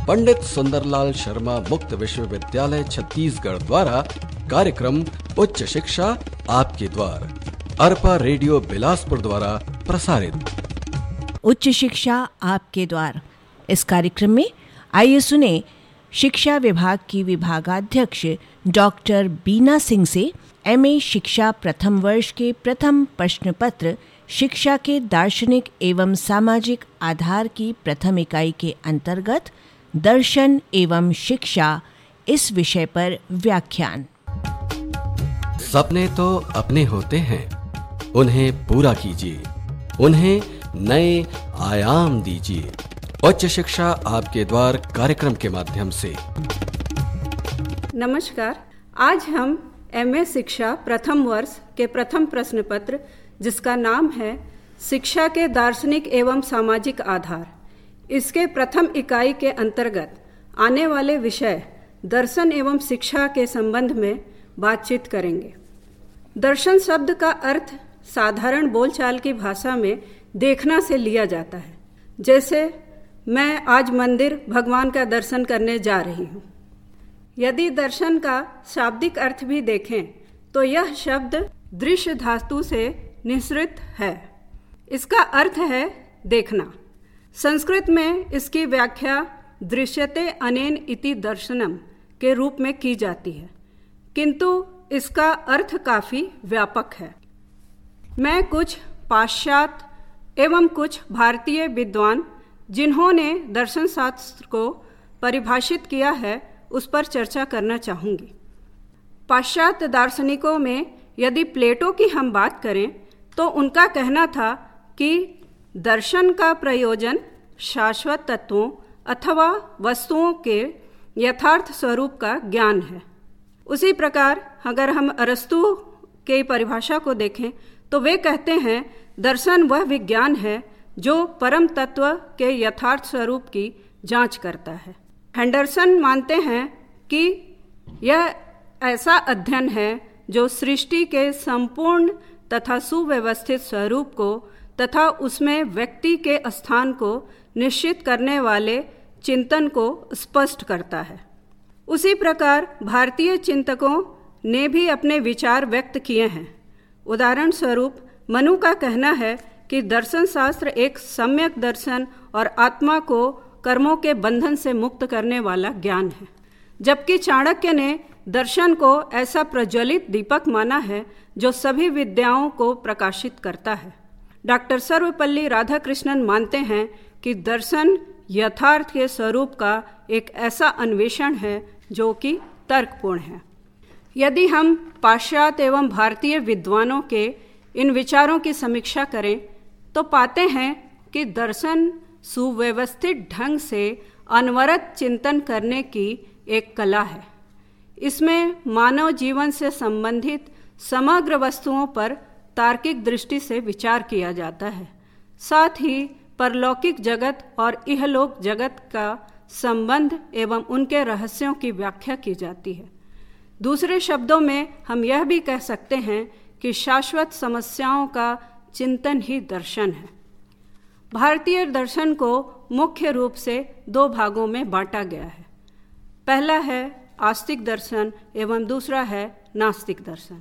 पंडित सुंदरलाल शर्मा मुक्त विश्वविद्यालय छत्तीसगढ़ द्वारा कार्यक्रम उच्च शिक्षा आपके द्वार अरपा रेडियो बिलासपुर द्वारा प्रसारित। उच्च शिक्षा आपके द्वार इस कार्यक्रम में आइए सुने शिक्षा विभाग की विभागाध्यक्ष डॉक्टर बीना सिंह से एमए शिक्षा प्रथम वर्ष के प्रथम प्रश्न पत्र शिक्षा के दार्शनिक एवं सामाजिक आधार की प्रथम इकाई के अंतर्गत दर्शन एवं शिक्षा इस विषय पर व्याख्यान। सपने तो अपने होते हैं, उन्हें पूरा कीजिए, उन्हें नए आयाम दीजिए। उच्च शिक्षा आपके द्वार कार्यक्रम के माध्यम से। नमस्कार, आज हम एमए शिक्षा प्रथम वर्ष के प्रथम प्रश्न पत्र जिसका नाम है शिक्षा के दार्शनिक एवं सामाजिक आधार, इसके प्रथम इकाई के अंतर्गत आने वाले विषय दर्शन एवं शिक्षा के संबंध में बातचीत करेंगे। दर्शन शब्द का अर्थ साधारण बोलचाल की भाषा में देखना से लिया जाता है। जैसे मैं आज मंदिर भगवान का दर्शन करने जा रही हूँ। यदि दर्शन का शाब्दिक अर्थ भी देखें तो यह शब्द दृश्य धातु से निःसृत है। इसका अर्थ है देखना। संस्कृत में इसकी व्याख्या दृश्यते अनेन इति दर्शनम के रूप में की जाती है, किंतु इसका अर्थ काफी व्यापक है। मैं कुछ पाश्चात्य एवं कुछ भारतीय विद्वान जिन्होंने दर्शन शास्त्र को परिभाषित किया है उस पर चर्चा करना चाहूँगी। पाश्चात्य दार्शनिकों में यदि प्लेटो की हम बात करें तो उनका कहना था कि दर्शन का प्रयोजन शाश्वत तत्वों अथवा वस्तुओं के यथार्थ स्वरूप का ज्ञान है। उसी प्रकार अगर हम अरस्तु के परिभाषा को देखें तो वे कहते हैं दर्शन वह विज्ञान है जो परम तत्व के यथार्थ स्वरूप की जांच करता है। हेंडरसन मानते हैं कि यह ऐसा अध्ययन है जो सृष्टि के संपूर्ण तथा सुव्यवस्थित स्वरूप को तथा उसमें व्यक्ति के स्थान को निश्चित करने वाले चिंतन को स्पष्ट करता है। उसी प्रकार भारतीय चिंतकों ने भी अपने विचार व्यक्त किए हैं। उदाहरण स्वरूप मनु का कहना है कि दर्शन शास्त्र एक सम्यक दर्शन और आत्मा को कर्मों के बंधन से मुक्त करने वाला ज्ञान है, जबकि चाणक्य ने दर्शन को ऐसा प्रज्वलित दीपक माना है जो सभी विद्याओं को प्रकाशित करता है। डॉक्टर सर्वपल्ली राधाकृष्णन मानते हैं कि दर्शन यथार्थ के स्वरूप का एक ऐसा अन्वेषण है जो कि तर्कपूर्ण है। यदि हम पाश्चात्य एवं भारतीय विद्वानों के इन विचारों की समीक्षा करें तो पाते हैं कि दर्शन सुव्यवस्थित ढंग से अनवरत चिंतन करने की एक कला है। इसमें मानव जीवन से संबंधित समग्र वस्तुओं पर तार्किक दृष्टि से विचार किया जाता है। साथ ही परलौकिक जगत और इहलोक जगत का संबंध एवं उनके रहस्यों की व्याख्या की जाती है। दूसरे शब्दों में हम यह भी कह सकते हैं कि शाश्वत समस्याओं का चिंतन ही दर्शन है। भारतीय दर्शन को मुख्य रूप से दो भागों में बांटा गया है। पहला है आस्तिक दर्शन एवं दूसरा है नास्तिक दर्शन।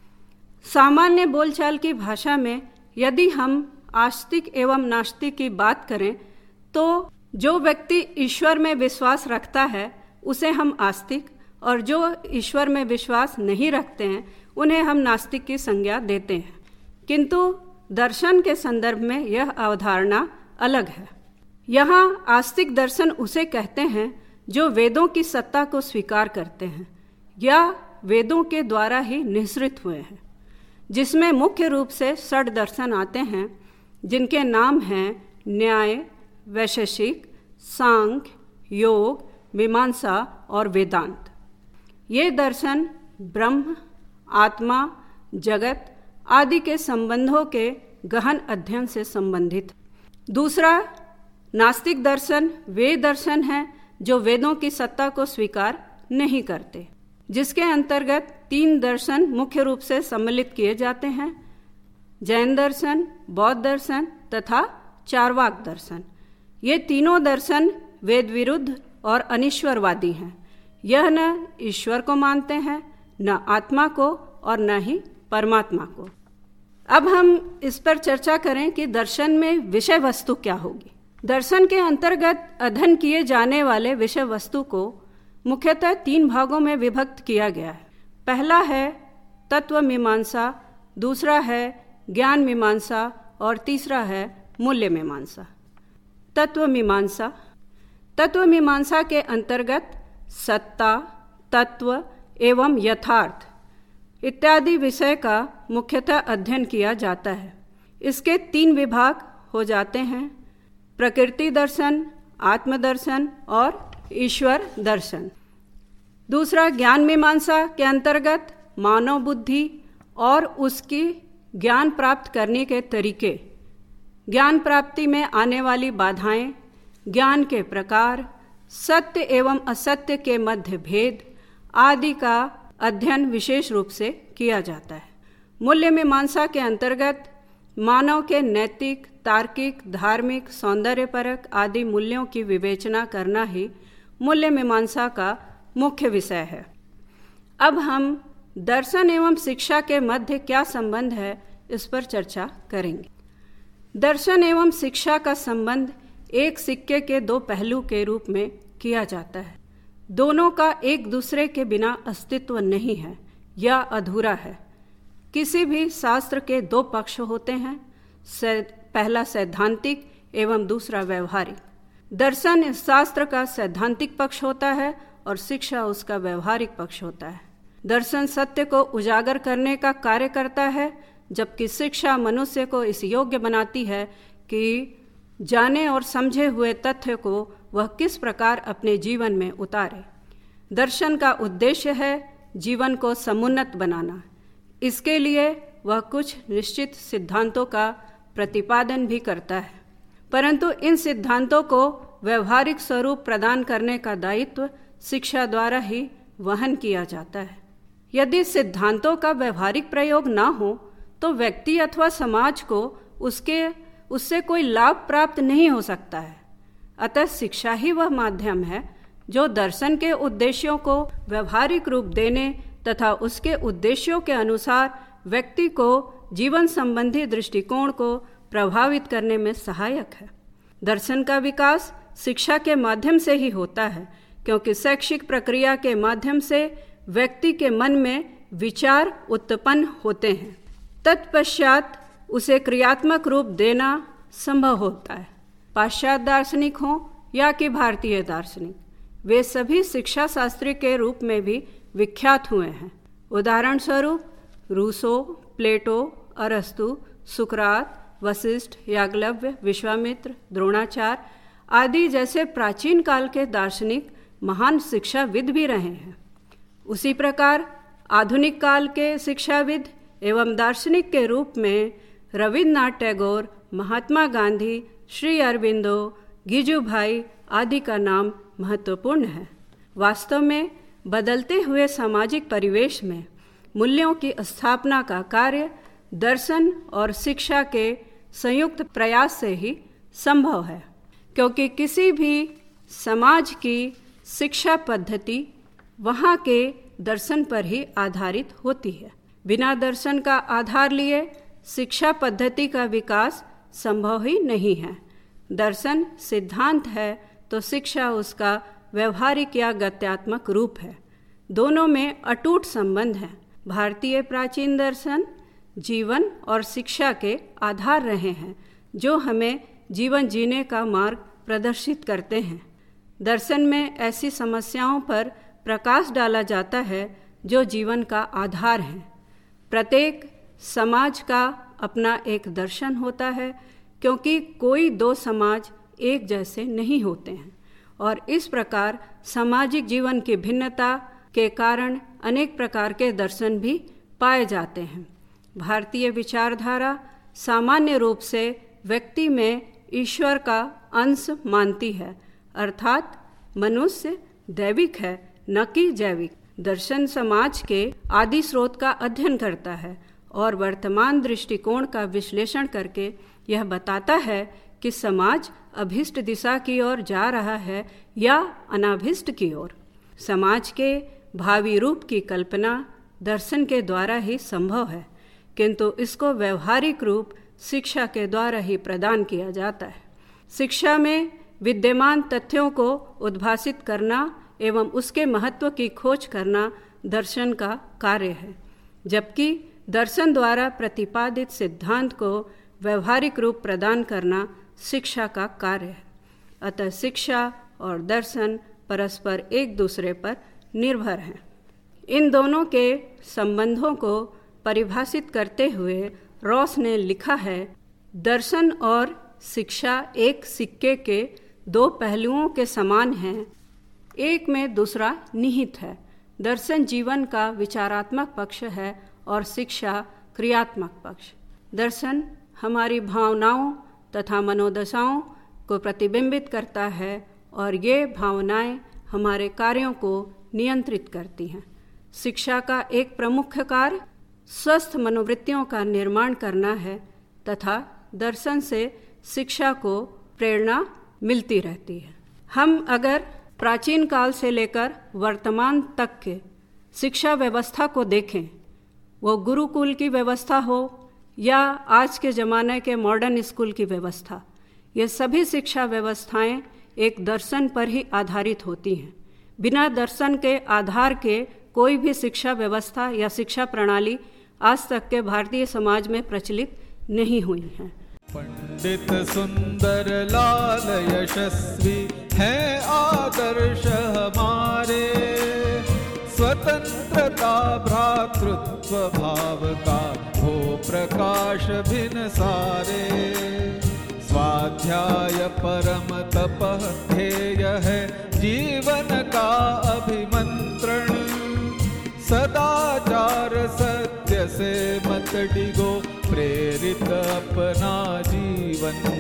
सामान्य बोलचाल की भाषा में यदि हम आस्तिक एवं नास्तिक की बात करें तो जो व्यक्ति ईश्वर में विश्वास रखता है उसे हम आस्तिक और जो ईश्वर में विश्वास नहीं रखते हैं उन्हें हम नास्तिक की संज्ञा देते हैं। किंतु दर्शन के संदर्भ में यह अवधारणा अलग है। यहाँ आस्तिक दर्शन उसे कहते हैं जो वेदों की सत्ता को स्वीकार करते हैं या वेदों के द्वारा ही निःसृत हुए हैं, जिसमें मुख्य रूप से षड दर्शन आते हैं जिनके नाम हैं न्याय, वैशेषिक, सांख्य, योग, मीमांसा और वेदांत। ये दर्शन ब्रह्म, आत्मा, जगत आदि के संबंधों के गहन अध्ययन से संबंधित। दूसरा नास्तिक दर्शन वे दर्शन हैं जो वेदों की सत्ता को स्वीकार नहीं करते, जिसके अंतर्गत 3 दर्शन मुख्य रूप से सम्मिलित किए जाते हैं: जैन दर्शन, बौद्ध दर्शन तथा चार्वाक दर्शन। ये तीनों दर्शन वेद विरुद्ध और अनिश्वरवादी हैं। यह न ईश्वर को मानते हैं, न आत्मा को और न ही परमात्मा को। अब हम इस पर चर्चा करें कि दर्शन में विषय वस्तु क्या होगी। दर्शन के अंतर्गत अध्ययन किए जाने वाले विषय वस्तु को मुख्यतः 3 भागों में विभक्त किया गया है। पहला है तत्व मीमांसा, दूसरा है ज्ञान मीमांसा और तीसरा है मूल्य मीमांसा। तत्व मीमांसा। तत्व मीमांसा के अंतर्गत सत्ता, तत्व एवं यथार्थ इत्यादि विषय का मुख्यतः अध्ययन किया जाता है। इसके 3 विभाग हो जाते हैं, प्रकृति दर्शन, आत्मदर्शन और ईश्वर दर्शन। दूसरा ज्ञान मीमांसा के अंतर्गत मानव बुद्धि और उसकी ज्ञान प्राप्त करने के तरीके, ज्ञान प्राप्ति में आने वाली बाधाएं, ज्ञान के प्रकार, सत्य एवं असत्य के मध्य भेद आदि का अध्ययन विशेष रूप से किया जाता है। मूल्य मीमांसा के अंतर्गत मानव के नैतिक, तार्किक, धार्मिक, सौंदर्यपरक आदि मूल्यों की विवेचना करना ही मूल्य मीमांसा का मुख्य विषय है। अब हम दर्शन एवं शिक्षा के मध्य क्या संबंध है इस पर चर्चा करेंगे। दर्शन एवं शिक्षा का संबंध एक सिक्के के 2 पहलू के रूप में किया जाता है। दोनों का एक दूसरे के बिना अस्तित्व नहीं है या अधूरा है। किसी भी शास्त्र के 2 पक्ष होते हैं, पहला सैद्धांतिक एवं दूसरा व्यवहारिक। दर्शन इस शास्त्र का सैद्धांतिक पक्ष होता है और शिक्षा उसका व्यवहारिक पक्ष होता है। दर्शन सत्य को उजागर करने का कार्य करता है, जबकि शिक्षा मनुष्य को इस योग्य बनाती है कि जाने और समझे हुए तथ्य को वह किस प्रकार अपने जीवन में उतारे। दर्शन का उद्देश्य है जीवन को समुन्नत बनाना। इसके लिए वह कुछ निश्चित सिद्धांतों का प्रतिपादन भी करता है, परंतु इन सिद्धांतों को व्यवहारिक स्वरूप प्रदान करने का दायित्व शिक्षा द्वारा ही वहन किया जाता है। यदि सिद्धांतों का व्यवहारिक प्रयोग न हो तो व्यक्ति अथवा समाज को उससे कोई लाभ प्राप्त नहीं हो सकता है। अतः शिक्षा ही वह माध्यम है जो दर्शन के उद्देश्यों को व्यवहारिक रूप देने तथा उसके उद्देश्यों के अनुसार व्यक्ति को जीवन संबंधी दृष्टिकोण को प्रभावित करने में सहायक है। दर्शन का विकास शिक्षा के माध्यम से ही होता है, क्योंकि शैक्षिक प्रक्रिया के माध्यम से व्यक्ति के मन में विचार उत्पन्न होते हैं, तत्पश्चात उसे क्रियात्मक रूप देना संभव होता है। पाश्चात्य दार्शनिक हों या कि भारतीय दार्शनिक, वे सभी शिक्षा शास्त्री के रूप में भी विख्यात हुए हैं। उदाहरण स्वरूप रूसो, प्लेटो, अरस्तु, सुकरात, वशिष्ठ, याग्लव्य, विश्वामित्र, द्रोणाचार्य आदि जैसे प्राचीन काल के दार्शनिक महान शिक्षाविद भी रहे हैं। उसी प्रकार आधुनिक काल के शिक्षाविद एवं दार्शनिक के रूप में रविन्द्रनाथ टैगोर, महात्मा गांधी, श्री अरबिंदो, गिजुभाई आदि का नाम महत्वपूर्ण है। वास्तव में बदलते हुए सामाजिक परिवेश में मूल्यों की स्थापना का कार्य दर्शन और शिक्षा के संयुक्त प्रयास से ही संभव है, क्योंकि किसी भी समाज की शिक्षा पद्धति वहाँ के दर्शन पर ही आधारित होती है। बिना दर्शन का आधार लिए शिक्षा पद्धति का विकास संभव ही नहीं है। दर्शन सिद्धांत है तो शिक्षा उसका व्यवहारिक या गत्यात्मक रूप है। दोनों में अटूट संबंध है। भारतीय प्राचीन दर्शन जीवन और शिक्षा के आधार रहे हैं, जो हमें जीवन जीने का मार्ग प्रदर्शित करते हैं। दर्शन में ऐसी समस्याओं पर प्रकाश डाला जाता है जो जीवन का आधार है। प्रत्येक समाज का अपना एक दर्शन होता है, क्योंकि कोई 2 समाज एक जैसे नहीं होते हैं, और इस प्रकार सामाजिक जीवन की भिन्नता के कारण अनेक प्रकार के दर्शन भी पाए जाते हैं। भारतीय विचारधारा सामान्य रूप से व्यक्ति में ईश्वर का अंश मानती है, अर्थात मनुष्य दैविक है न कि जैविक। दर्शन समाज के आदि स्रोत का अध्ययन करता है और वर्तमान दृष्टिकोण का विश्लेषण करके यह बताता है कि समाज अभिष्ट दिशा की ओर जा रहा है या अनाभिष्ट की ओर। समाज के भावी रूप की कल्पना दर्शन के द्वारा ही संभव है, किंतु इसको व्यवहारिक रूप शिक्षा के द्वारा ही प्रदान किया जाता है। शिक्षा में विद्यमान तथ्यों को उद्भासित करना एवं उसके महत्व की खोज करना दर्शन का कार्य है, जबकि दर्शन द्वारा प्रतिपादित सिद्धांत को व्यवहारिक रूप प्रदान करना शिक्षा का कार्य है। अतः शिक्षा और दर्शन परस्पर एक दूसरे पर निर्भर हैं। इन दोनों के संबंधों को परिभाषित करते हुए रॉस ने लिखा है, दर्शन और शिक्षा एक सिक्के के दो पहलुओं के समान हैं, एक में दूसरा निहित है। दर्शन जीवन का विचारात्मक पक्ष है और शिक्षा क्रियात्मक पक्ष। दर्शन हमारी भावनाओं तथा मनोदशाओं को प्रतिबिंबित करता है और ये भावनाएं हमारे कार्यों को नियंत्रित करती हैं। शिक्षा का एक प्रमुख कार्य स्वस्थ मनोवृत्तियों का निर्माण करना है तथा दर्शन से शिक्षा को प्रेरणा मिलती रहती है। हम अगर प्राचीन काल से लेकर वर्तमान तक के शिक्षा व्यवस्था को देखें, वो गुरुकुल की व्यवस्था हो या आज के ज़माने के मॉडर्न स्कूल की व्यवस्था, ये सभी शिक्षा व्यवस्थाएं एक दर्शन पर ही आधारित होती हैं। बिना दर्शन के आधार के कोई भी शिक्षा व्यवस्था या शिक्षा प्रणाली आज तक के भारतीय समाज में प्रचलित नहीं हुई है। पंडित सुंदर लाल यशस्वी हैं आदर्श हमारे, स्वतंत्रता भ्रातृत्व भाव का हो प्रकाश भिन्न सारे। स्वाध्याय परम तपः ध्येय है जीवन का अभिमंत्रण, सदाचार सत्य से मत डिगो प्रेरित अपना जीवन।